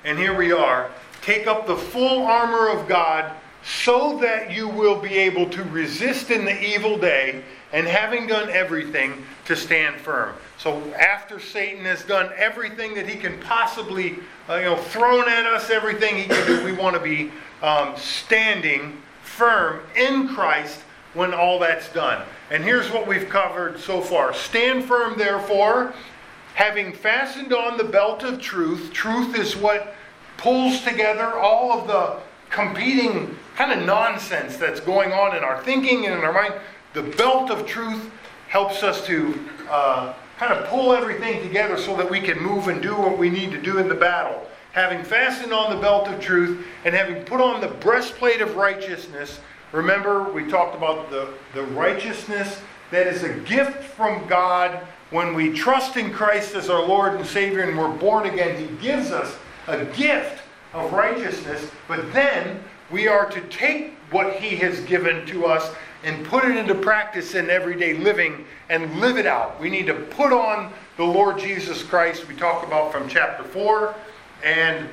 and here we are. Take up the full armor of God so that you will be able to resist in the evil day, and having done everything, to stand firm. So after Satan has done everything that he can possibly, thrown at us, everything he can do, we want to be standing firm in Christ when all that's done. And here's what we've covered so far. Stand firm, therefore, having fastened on the belt of truth. Truth is what pulls together all of the competing kind of nonsense that's going on in our thinking and in our mind. The belt of truth helps us to kind of pull everything together so that we can move and do what we need to do in the battle. Having fastened on the belt of truth and having put on the breastplate of righteousness. Remember, we talked about the righteousness that is a gift from God when we trust in Christ as our Lord and Savior and we're born again. He gives us a gift of righteousness, but then we are to take what He has given to us and put it into practice in everyday living and live it out. We need to put on the Lord Jesus Christ, we talked about from chapter 4, and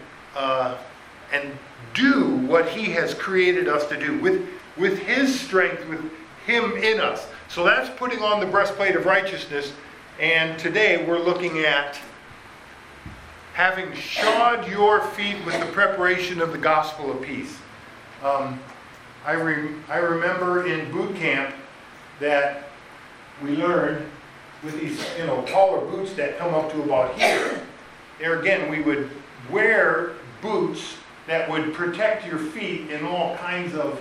do what He has created us to do with His strength, with Him in us. So that's putting on the breastplate of righteousness. And today we're looking at having shod your feet with the preparation of the gospel of peace. I remember in boot camp that we learned with these taller boots that come up to about here. There again, we would wear boots that would protect your feet in all kinds of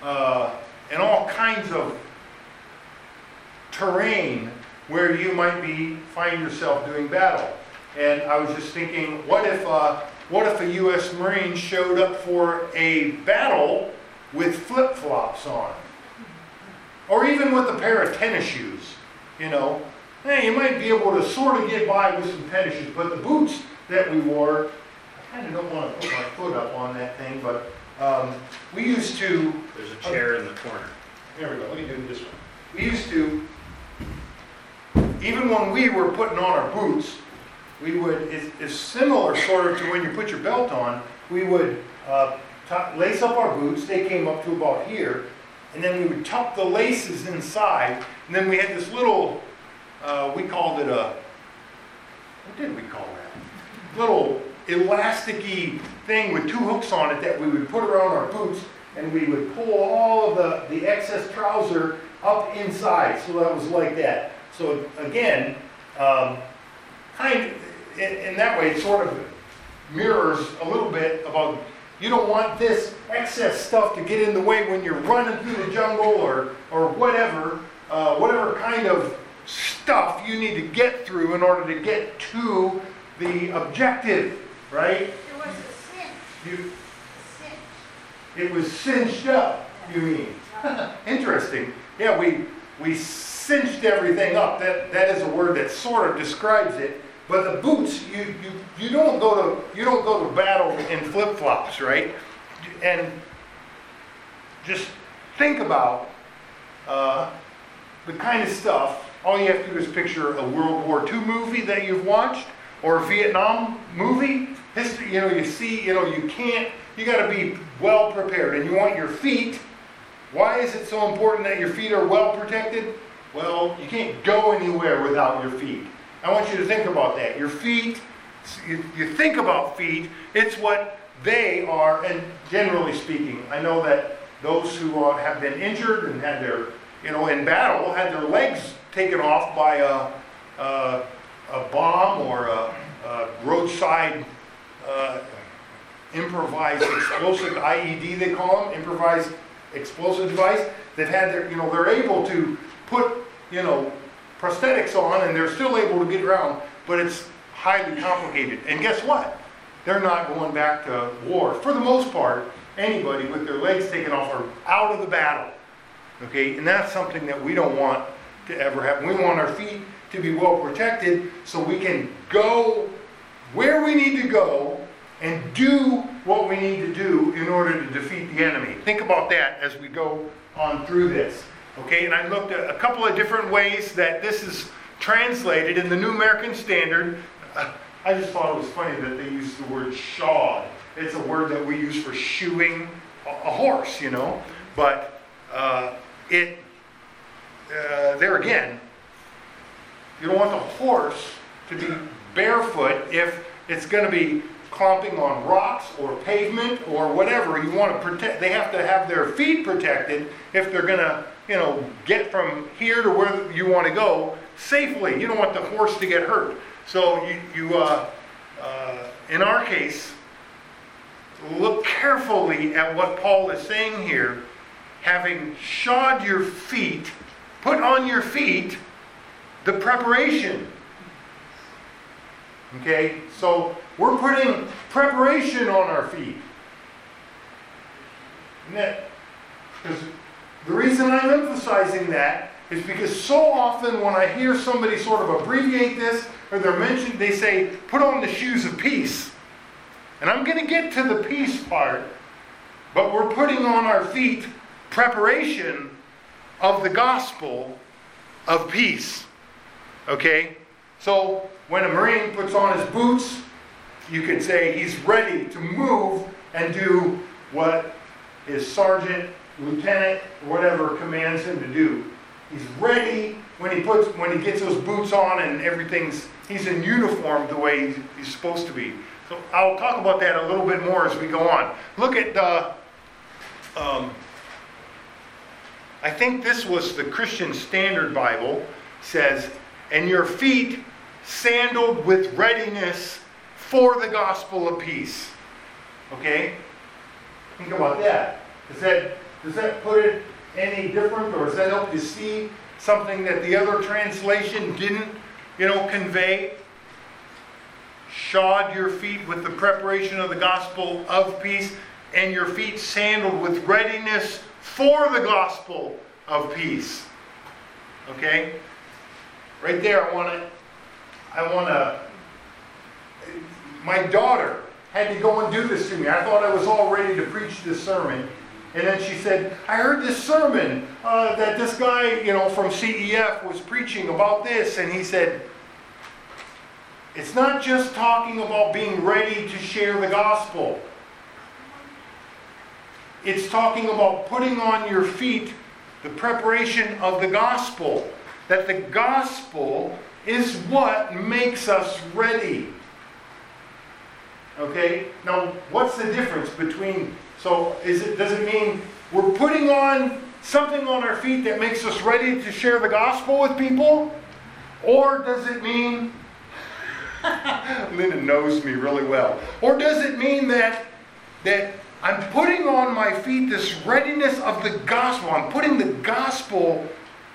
terrain where you might find yourself doing battle. And I was just thinking, what if a U.S. Marine showed up for a battle with flip-flops on? Or even with a pair of tennis shoes, you might be able to sort of get by with some tennis shoes. But the boots that we wore, I kind of don't want to put my foot up on that thing, but we used to... There's a chair in the corner. There we go. Let me do this one. We used to, even when we were putting on our boots, we would, it's similar sort of to when you put your belt on, we would lace up our boots. They came up to about here, and then we would tuck the laces inside, and then we had this little, we called it what did we call that? Little elasticy thing with two hooks on it that we would put around our boots, and we would pull all of the excess trouser up inside, so that was like that. So again, in that way, it sort of mirrors a little bit about you don't want this excess stuff to get in the way when you're running through the jungle or whatever kind of stuff you need to get through in order to get to the objective, right? It was a cinch. It was cinched up, you mean? Interesting. Yeah, we cinched everything up. That is a word that sort of describes it. But the boots, you don't go to battle in flip-flops, right? And just think about the kind of stuff. All you have to do is picture a World War II movie that you've watched, or a Vietnam movie. History, you see, you got to be well prepared, and you want your feet. Why is it so important that your feet are well protected? Well, you can't go anywhere without your feet. I want you to think about that. Your feet, you think about feet, it's what they are, and generally speaking, I know that those who have been injured and had their, in battle, had their legs taken off by a bomb or a roadside improvised explosive IED, they call them, improvised explosive device. They've had their, they're able to put, prosthetics on, and they're still able to get around, but it's highly complicated. And guess what? They're not going back to war. For the most part, anybody with their legs taken off are out of the battle. Okay? And that's something that we don't want to ever happen. We want our feet to be well protected so we can go where we need to go and do what we need to do in order to defeat the enemy. Think about that as we go on through this. Okay, and I looked at a couple of different ways that this is translated in the New American Standard. I just thought it was funny that they used the word shod. It's a word that we use for shoeing a horse, you know. But there again, you don't want the horse to be barefoot if it's going to be clomping on rocks or pavement or whatever. You want to protect. They have to have their feet protected if they're going to, you know, get from here to where you want to go safely. You don't want the horse to get hurt. So in our case, look carefully at what Paul is saying here. Having shod your feet, put on your feet the preparation. Okay, so we're putting preparation on our feet. Because the reason I'm emphasizing that is because so often when I hear somebody sort of abbreviate this, or they say, put on the shoes of peace. And I'm going to get to the peace part, but we're putting on our feet preparation of the gospel of peace. Okay? So when a Marine puts on his boots, you could say he's ready to move and do what his sergeant, lieutenant, whatever commands him to do. He's ready when he gets those boots on and he's in uniform the way he's supposed to be. So I'll talk about that a little bit more as we go on. Look at I think this was the Christian Standard Bible, says, and your feet sandaled with readiness for the gospel of peace. Okay? Think about that. Does that put it any different, or does that help you see something that the other translation didn't, convey? Shod your feet with the preparation of the gospel of peace, and your feet sandaled with readiness for the gospel of peace. Okay? Right there, my daughter had to go and do this to me. I thought I was all ready to preach this sermon. And then she said, I heard this sermon that this guy, from CEF was preaching about this. And he said, it's not just talking about being ready to share the gospel. It's talking about putting on your feet the preparation of the gospel. That the gospel is what makes us ready. Okay? Now, what's the difference between... So, does it mean we're putting on something on our feet that makes us ready to share the gospel with people? Or does it mean... Linda knows me really well. Or does it mean that I'm putting on my feet this readiness of the gospel. I'm putting the gospel...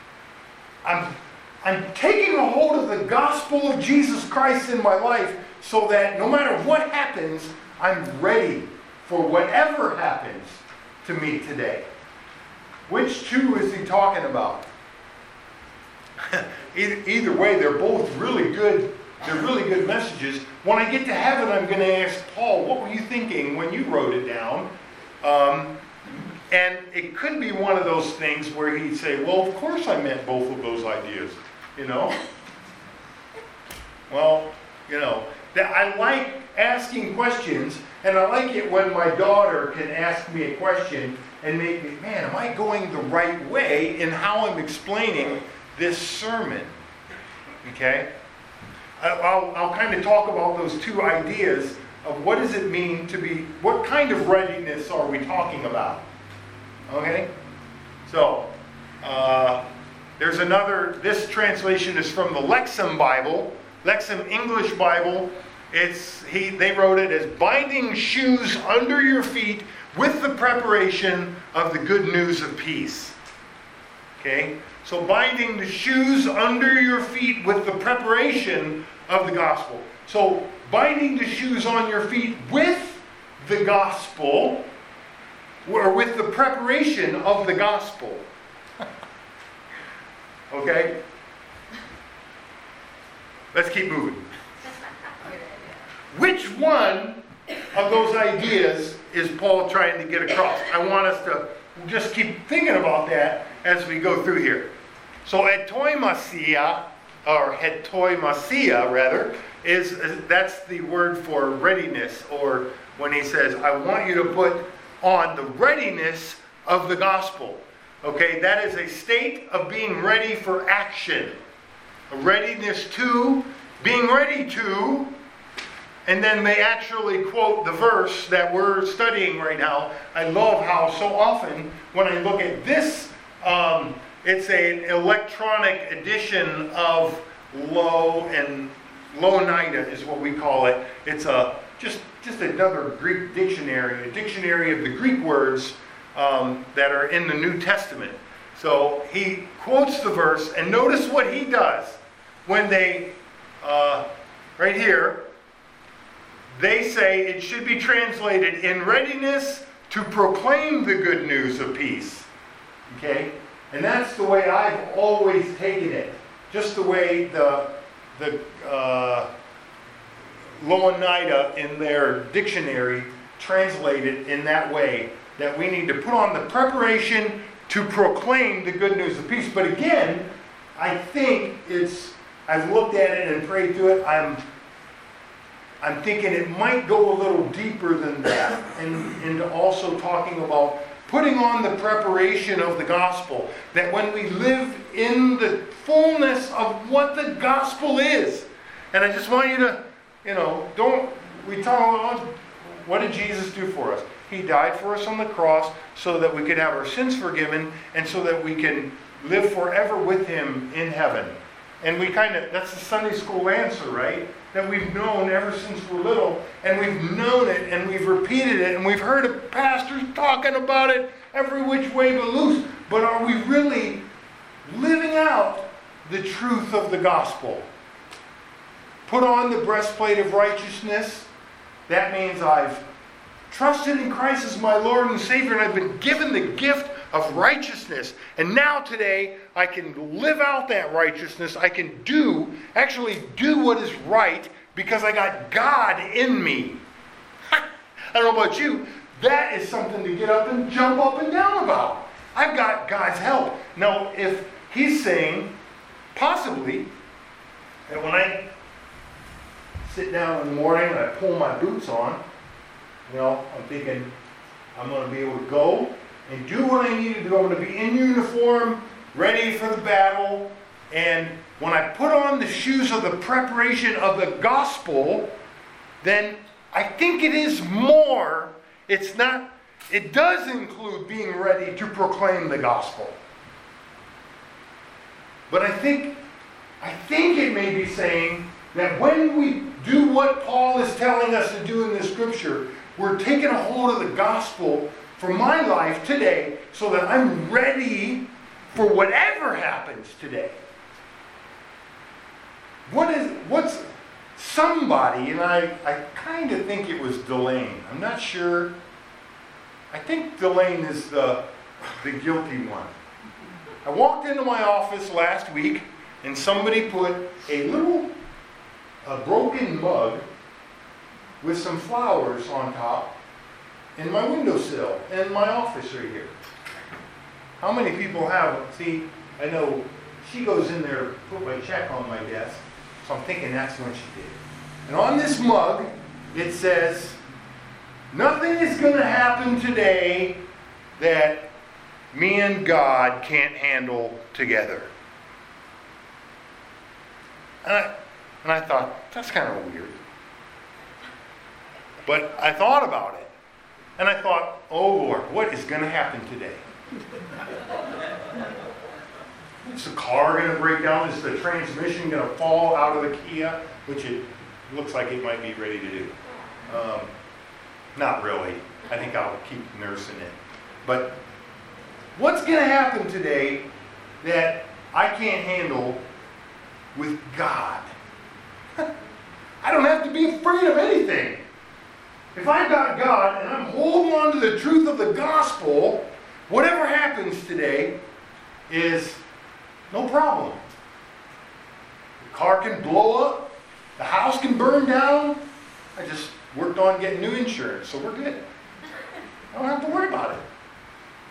I'm taking a hold of the gospel of Jesus Christ in my life so that no matter what happens, I'm ready for whatever happens to me today. Which two is he talking about? Either way, they're both really good. They're really good messages. When I get to heaven, I'm going to ask Paul, what were you thinking when you wrote it down? And it could be one of those things where he'd say, well, of course I meant both of those ideas. Well, I like asking questions, and I like it when my daughter can ask me a question and make me, man, am I going the right way in how I'm explaining this sermon? Okay? I'll kind of talk about those two ideas of what does it mean to be, what kind of readiness are we talking about? Okay? So, there's another, this translation is from the Lexham Bible, Lexham English Bible. They wrote it as binding shoes under your feet with the preparation of the good news of peace. Okay? So binding the shoes under your feet with the preparation of the gospel. So binding the shoes on your feet with the gospel, or with the preparation of the gospel. Okay? Let's keep moving. Which one of those ideas is Paul trying to get across? I want us to just keep thinking about that as we go through here. So etoimasia, or hetoimasia rather, that's the word for readiness, or when he says, I want you to put on the readiness of the gospel. Okay, that is a state of being ready for action. A readiness to, being ready to, and then they actually quote the verse that we're studying right now. I love how so often when I look at this, it's an electronic edition of Louw-Nida is what we call it. It's just another Greek dictionary, a dictionary of the Greek words that are in the New Testament. So he quotes the verse, and notice what he does when they, right here, they say it should be translated in readiness to proclaim the good news of peace. Okay? And that's the way I've always taken it. Just the way the Louw-Nida in their dictionary translate it in that way. That we need to put on the preparation to proclaim the good news of peace. But again, I think I've looked at it and prayed to it. I'm thinking it might go a little deeper than that, and into also talking about putting on the preparation of the gospel. That when we live in the fullness of what the gospel is, and I just want you to, we talk about what did Jesus do for us? He died for us on the cross so that we could have our sins forgiven and so that we can live forever with Him in heaven. And that's the Sunday school answer, right? That we've known ever since we're little, and we've known it, and we've repeated it, and we've heard pastors talking about it every which way but loose. But are we really living out the truth of the gospel? Put on the breastplate of righteousness. That means I've trusted in Christ as my Lord and Savior, and I've been given the gift of righteousness. And now today, I can live out that righteousness. I can actually do what is right because I got God in me. I don't know about you. That is something to get up and jump up and down about. I've got God's help. Now, if he's saying, possibly, that when I sit down in the morning and I pull my boots on, I'm thinking I'm going to be able to go and do what I need to do. I'm going to be in uniform, ready for the battle. And when I put on the shoes of the preparation of the gospel, then I think it is more. It does include being ready to proclaim the gospel. But I think it may be saying that when we do what Paul is telling us to do in this scripture, we're taking a hold of the gospel for my life today so that I'm ready for whatever happens today. What's somebody, and I kind of think it was Delane. I'm not sure. I think Delane is the guilty one. I walked into my office last week and somebody put a broken mug with some flowers on top in my windowsill in my office right here. How many people have? See, I know she goes in there to put my check on my desk, so I'm thinking that's when she did. And on this mug, it says, nothing is going to happen today that me and God can't handle together. And I thought, that's kind of weird. But I thought about it. And I thought, oh Lord, what is going to happen today? Is the car going to break down? Is the transmission going to fall out of the Kia? Which it looks like it might be ready to do. Not really. I think I'll keep nursing it. But what's going to happen today that I can't handle with God? I don't have to be afraid of anything. If I've got God and I'm holding on to the truth of the gospel, whatever happens today is no problem. The car can blow up. The house can burn down. I just worked on getting new insurance, so we're good. I don't have to worry about it.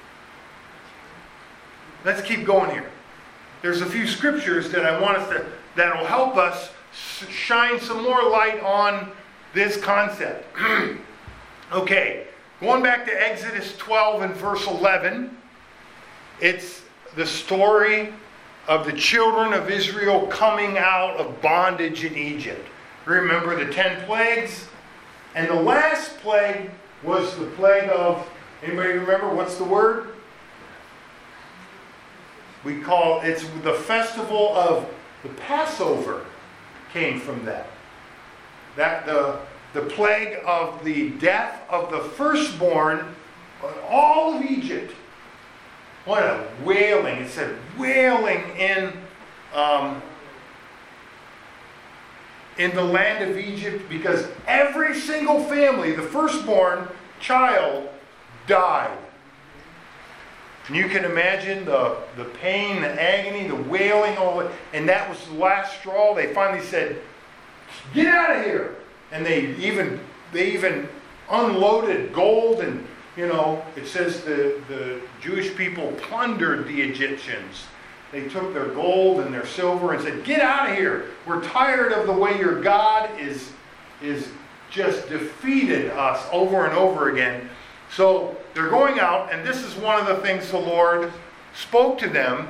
Let's keep going here. There's a few scriptures that I want us to that'll help us shine some more light on this concept. Okay, going back to Exodus 12 and verse 11, it's the story of the children of Israel coming out of bondage in Egypt. Remember the 10 plagues? And the last plague was the plague of, anybody remember what's the word? It's the festival of the Passover came from that. The plague of the death of the firstborn of all of Egypt. What a wailing. It said wailing in the land of Egypt, because every single family, the firstborn child, died. And you can imagine the pain, the agony, the wailing, and that was the last straw. They finally said, "Get out of here!" And they even unloaded gold, and it says the Jewish people plundered the Egyptians. They took their gold and their silver and said, "Get out of here! We're tired of the way your God is just defeated us over and over again." So they're going out, and this is one of the things the Lord spoke to them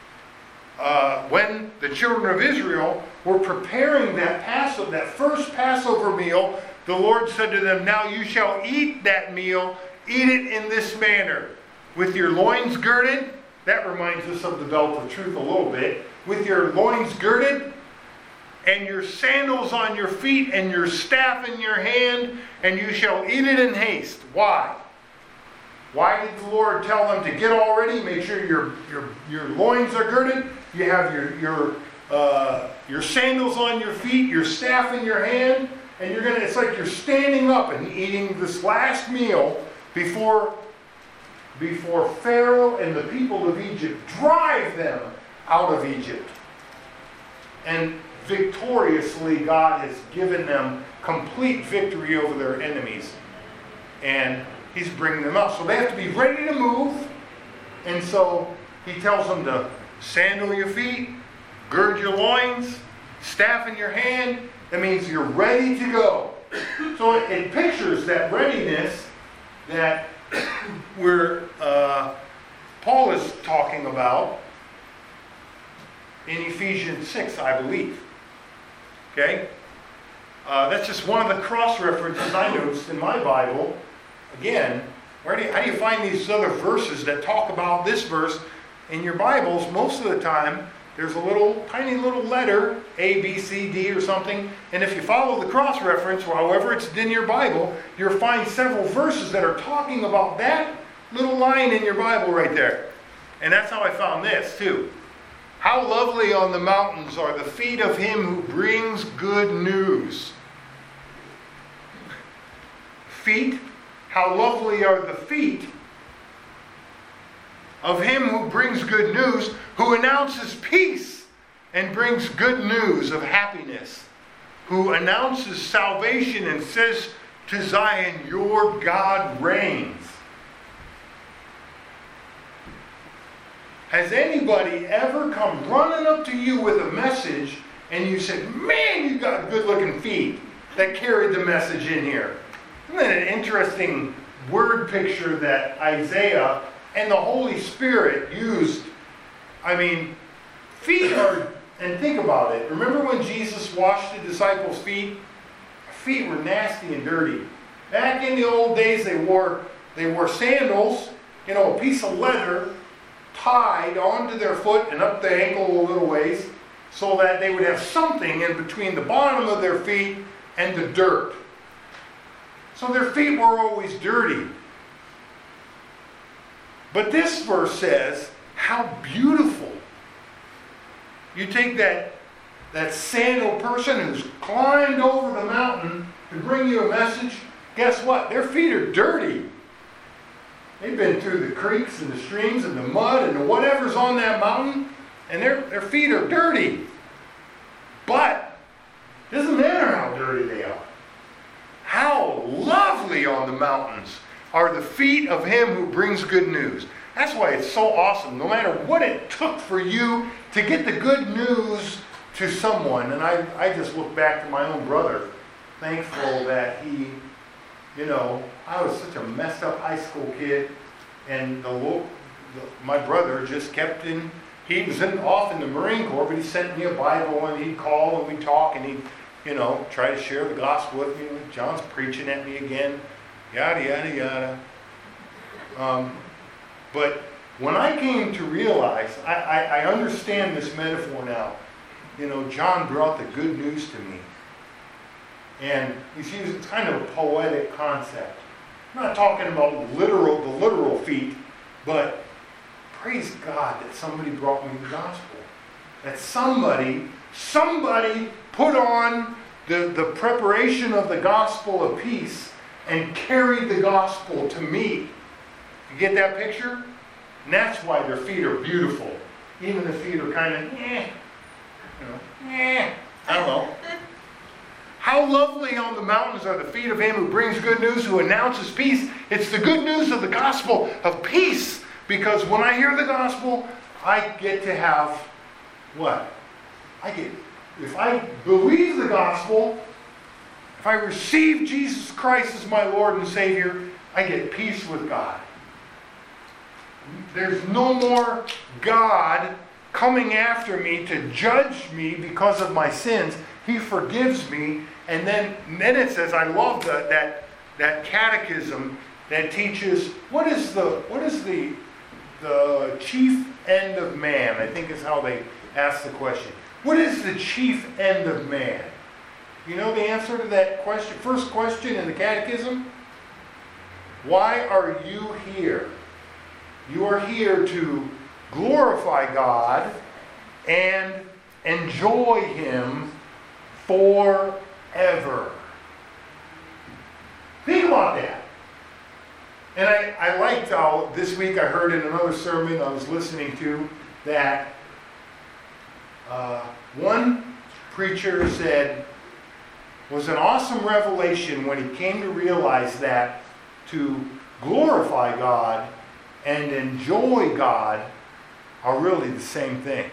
when the children of Israel were preparing that first Passover meal. The Lord said to them, "Now you shall eat that meal, eat it in this manner, with your loins girded." That reminds us of the belt of truth a little bit. "With your loins girded, and your sandals on your feet, and your staff in your hand, and you shall eat it in haste." Why? Why did the Lord tell them to get all ready? Make sure your loins are girded. You have your sandals on your feet, your staff in your hand, and it's like you're standing up and eating this last meal before Pharaoh and the people of Egypt drive them out of Egypt. And victoriously, God has given them complete victory over their enemies. And He's bringing them up. So they have to be ready to move. And so He tells them to sandal your feet, gird your loins, staff in your hand. That means you're ready to go. So it pictures that readiness that Paul is talking about in Ephesians 6, I believe. Okay? That's just one of the cross references I noticed in my Bible. Again, how do you find these other verses that talk about this verse in your Bibles? Most of the time, there's a tiny little letter, A, B, C, D or something. And if you follow the cross reference, or however it's in your Bible, you'll find several verses that are talking about that little line in your Bible right there. And that's how I found this too. "How lovely on the mountains are the feet of him who brings good news." Feet? How lovely are the feet of him who brings good news, who announces peace and brings good news of happiness, who announces salvation and says to Zion, "Your God reigns." Has anybody ever come running up to you with a message and you said, "Man, you got good looking feet that carried the message in here"? Isn't that an interesting word picture that Isaiah and the Holy Spirit used? I mean, feet are, and think about it. Remember when Jesus washed the disciples' feet? Feet were nasty and dirty. Back in the old days, they wore sandals, a piece of leather tied onto their foot and up the ankle a little ways, so that they would have something in between the bottom of their feet and the dirt. So their feet were always dirty. But this verse says, how beautiful. You take that sandal person who's climbed over the mountain to bring you a message. Guess what? Their feet are dirty. They've been through the creeks and the streams and the mud and the whatever's on that mountain, and their feet are dirty. But it doesn't matter how dirty they are. How lovely on the mountains are the feet of him who brings good news. That's why it's so awesome. No matter what it took for you to get the good news to someone, and I just look back to my own brother, thankful that he, I was such a messed up high school kid, and my brother just kept in, he was off in the Marine Corps, but he sent me a Bible, and he'd call, and we'd talk, and he'd, try to share the gospel with me. John's preaching at me again, yada, yada, yada. But when I came to realize, I understand this metaphor now. John brought the good news to me. And he's using kind of a poetic concept. I'm not talking about the literal feet, but praise God that somebody brought me the gospel. That somebody put on the preparation of the gospel of peace and carried the gospel to me. You get that picture? And that's why their feet are beautiful. Even the feet are kind of, I don't know. How lovely on the mountains are the feet of him who brings good news, who announces peace. It's the good news of the gospel of peace. Because when I hear the gospel, I get to have what? If I believe the gospel, if I receive Jesus Christ as my Lord and Savior, I get peace with God. There's no more God coming after me to judge me because of my sins. He forgives me. And then it says, I love that catechism that teaches what is the chief end of man? I think is how they ask the question. What is the chief end of man? You know the answer to that question? First question in the catechism? Why are you here? You are here to glorify God and enjoy Him forever. Think about that. And I liked how this week I heard in another sermon I was listening to that one preacher said was an awesome revelation when he came to realize that to glorify God and enjoy God are really the same thing.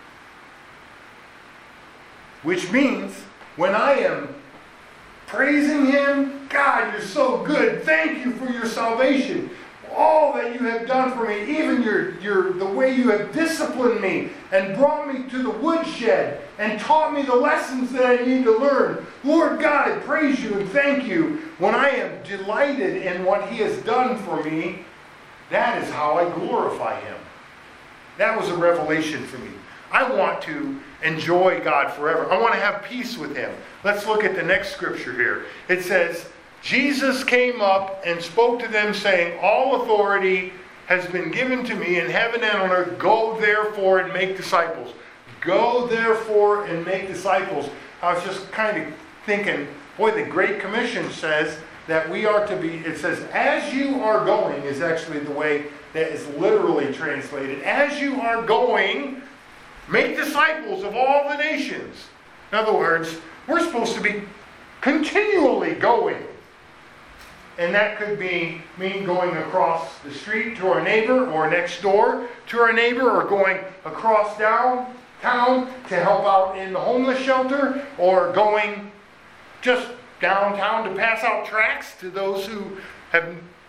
Which means when I am praising Him, God, you're so good. Thank you for your salvation. All that you have done for me, even the way you have disciplined me and brought me to the woodshed and taught me the lessons that I need to learn. Lord God, I praise you and thank you. When I am delighted in what He has done for me, that is how I glorify Him. That was a revelation for me. I want to enjoy God forever. I want to have peace with Him. Let's look at the next scripture here. It says, Jesus came up and spoke to them, saying, all authority has been given to me in heaven and on earth. Go therefore and make disciples. Go therefore and make disciples. I was just kind of thinking, boy, the Great Commission says that we are to be, it says, as you are going, is actually the way that is literally translated. As you are going, make disciples of all the nations. In other words, we're supposed to be continually going. And that could mean going across the street to our neighbor, or next door to our neighbor, or going across downtown to help out in the homeless shelter, or going just downtown to pass out tracts to those who have,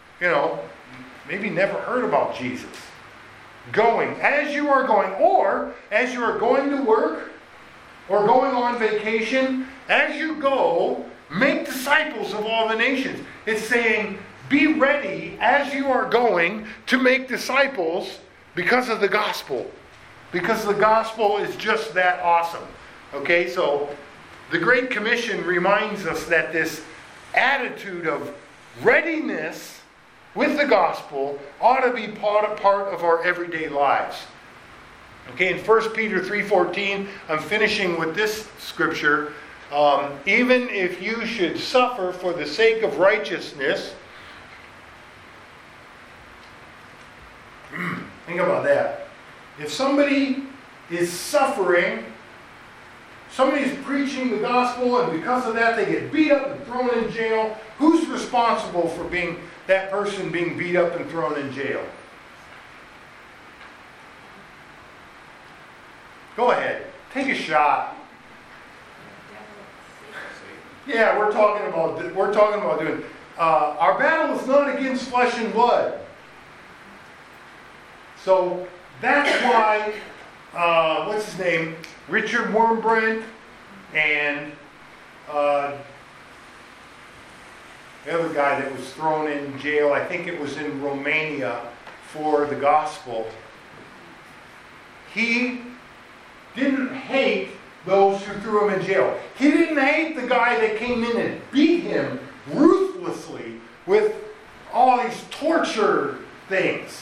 maybe never heard about Jesus. Going. As you are going, or as you are going to work, or going on vacation, as you go, make disciples of all the nations. It's saying, be ready as you are going to make disciples because of the gospel. Because the gospel is just that awesome. Okay, so the Great Commission reminds us that this attitude of readiness with the gospel ought to be part of our everyday lives. Okay, in 1 Peter 3:14, I'm finishing with this scripture. Even if you should suffer for the sake of righteousness, think about that. If somebody is suffering, somebody's preaching the gospel, and because of that they get beat up and thrown in jail, who's responsible for that person being beat up and thrown in jail? Go ahead. Take a shot. Yeah, we're talking about doing. Our battle is not against flesh and blood. So that's why, what's his name? Richard Wurmbrand and the other guy that was thrown in jail, I think it was in Romania for the gospel. He didn't hate those who threw him in jail. He didn't hate the guy that came in and beat him ruthlessly with all these torture things.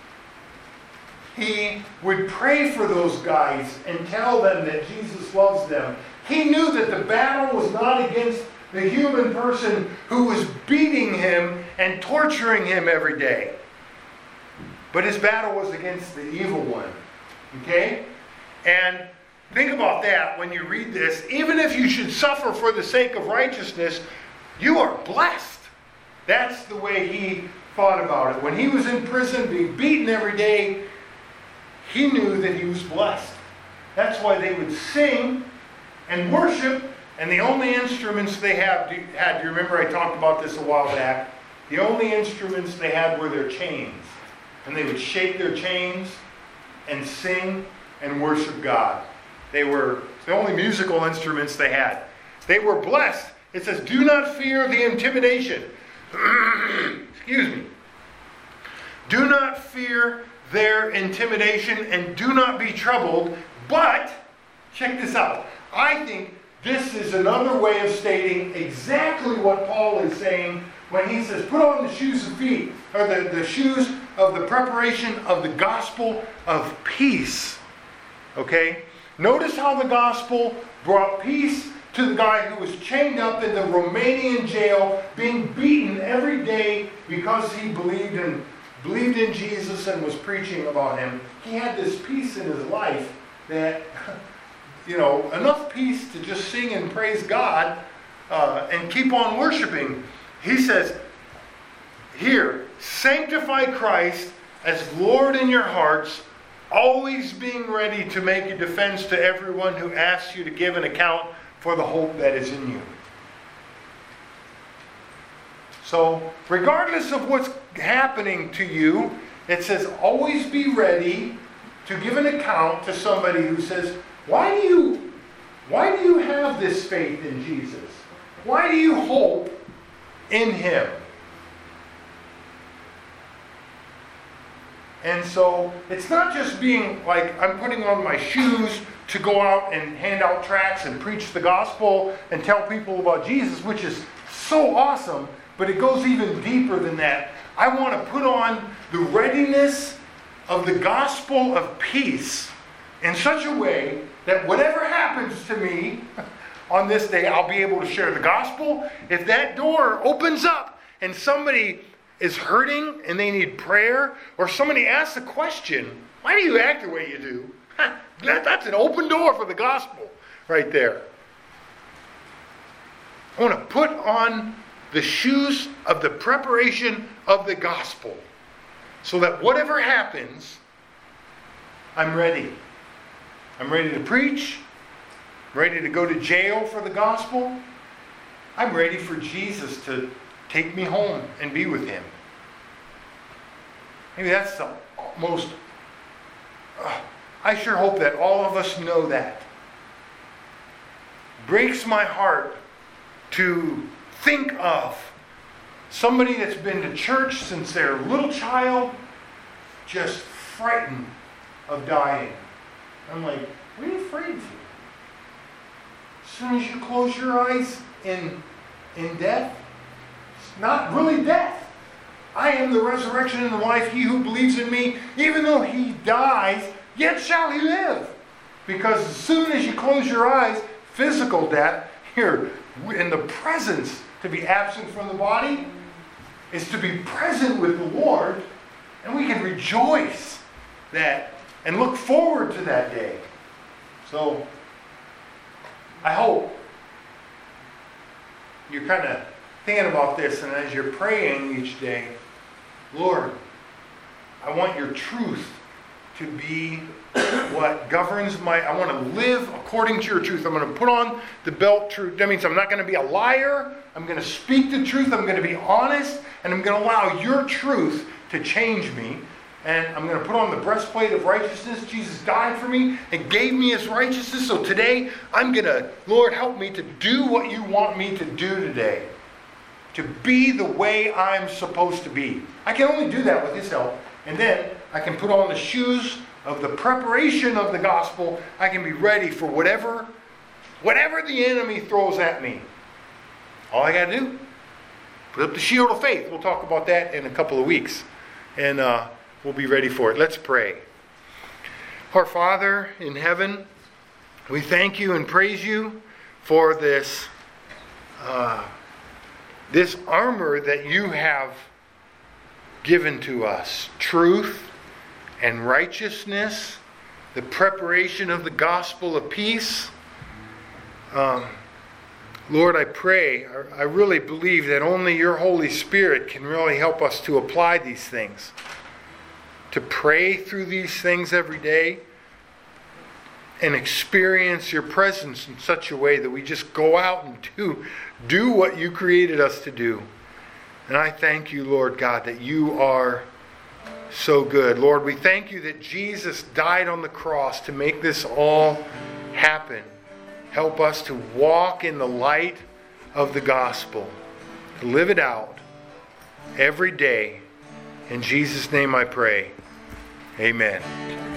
He would pray for those guys and tell them that Jesus loves them. He knew that the battle was not against the human person who was beating him and torturing him every day. But his battle was against the evil one. Okay? And think about that when you read this. Even if you should suffer for the sake of righteousness, you are blessed. That's the way he thought about it. When he was in prison, being beaten every day, he knew that he was blessed. That's why they would sing and worship, and the only instruments they had, do you remember I talked about this a while back? The only instruments they had were their chains. And they would shake their chains and sing and worship God. They were the only musical instruments they had. They were blessed. It says, do not fear the intimidation. Excuse me. Do not fear their intimidation and do not be troubled. But, check this out. I think this is another way of stating exactly what Paul is saying when he says, put on the shoes of feet, or the shoes of the preparation of the gospel of peace. Okay? Notice how the gospel brought peace to the guy who was chained up in the Romanian jail, being beaten every day because he believed in Jesus and was preaching about him. He had this peace in his life that, enough peace to just sing and praise God and keep on worshiping. He says, here, sanctify Christ as Lord in your hearts, always being ready to make a defense to everyone who asks you to give an account for the hope that is in you. So, regardless of what's happening to you, it says always be ready to give an account to somebody who says, why do you have this faith in Jesus? Why do you hope in Him? And so, it's not just being like, I'm putting on my shoes to go out and hand out tracts and preach the gospel and tell people about Jesus, which is so awesome, but it goes even deeper than that. I want to put on the readiness of the gospel of peace in such a way that whatever happens to me on this day, I'll be able to share the gospel. If that door opens up and somebody is hurting and they need prayer, or somebody asks a question, why do you act the way you do? That's an open door for the gospel right there. I want to put on the shoes of the preparation of the gospel so that whatever happens, I'm ready. I'm ready to preach. I'm ready to go to jail for the gospel. I'm ready for Jesus to take me home and be with Him. Maybe that's the most... I sure hope that all of us know that. Breaks my heart to think of somebody that's been to church since they're a little child, just frightened of dying. I'm like, what are you afraid of? As soon as you close your eyes in death, it's not really death. I am the resurrection and the life. He who believes in me, even though he dies, yet shall he live. Because as soon as you close your eyes, physical death, here, in the presence, to be absent from the body, is to be present with the Lord, and we can rejoice that and look forward to that day. So, I hope you're kind of thinking about this, and as you're praying each day, Lord, I want your truth to be what governs I want to live according to your truth. I'm going to put on the belt truth. That means I'm not going to be a liar. I'm going to speak the truth. I'm going to be honest. And I'm going to allow your truth to change me. And I'm going to put on the breastplate of righteousness. Jesus died for me and gave me his righteousness. So today, I'm going to, Lord, help me to do what you want me to do today. To be the way I'm supposed to be. I can only do that with his help. And then I can put on the shoes of the preparation of the gospel. I can be ready for whatever the enemy throws at me. All I got to do, put up the shield of faith. We'll talk about that in a couple of weeks. And we'll be ready for it. Let's pray. Our Father in heaven, we thank you and praise you for this armor that you have given to us. Truth and righteousness, the preparation of the gospel of peace. Lord, I pray, I really believe that only your Holy Spirit can really help us to apply these things. To pray through these things every day and experience your presence in such a way that we just go out and do what you created us to do. And I thank you, Lord God, that you are so good. Lord, we thank you that Jesus died on the cross to make this all happen. Help us to walk in the light of the gospel, to live it out every day. In Jesus' name I pray. Amen.